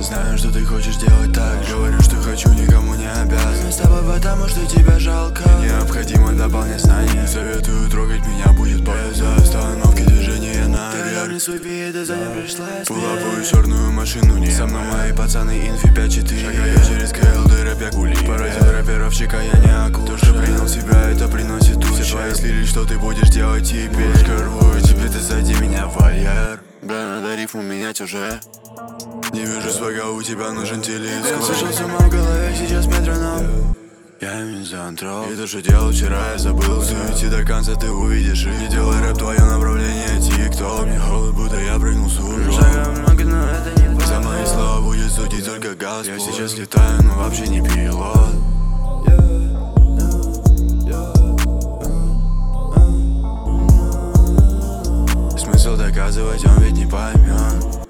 Знаю, что ты хочешь делать так. Говорю, что хочу, никому не обязан. С тобой потому, что тебя жалко. Мне необходимо дополнять знания. Не советую трогать меня, будет больно. За остановки движения наверх. Не свой вид, за ним пришлась. Пулапую черную машину, не со мной мои пацаны, инфи 5-4. Шагаю через КЛД, рэп гули. Поразил рэперовщика, я не акул. То, что принял себя, это приносит ущерб. Все твои слили, что ты будешь делать теперь. Шкарвую тебе, ты сади меня в вольер. Бля, надо рифму менять уже. Не вижу свага, у тебя нужен телескоп. Я слышал сама в голове, сейчас метроном. Я мизантроп. И то, что делал вчера, я забыл. Суете до конца, ты увидишь. И не делай рэп, твое направление тик-ток. Мне холод, будто я прыгнул с ужом. Шага много, но это не за мои слова будет судить только Господь. Я сейчас летаю, но вообще не пилот. Смысл доказывать, он ведь не поймет.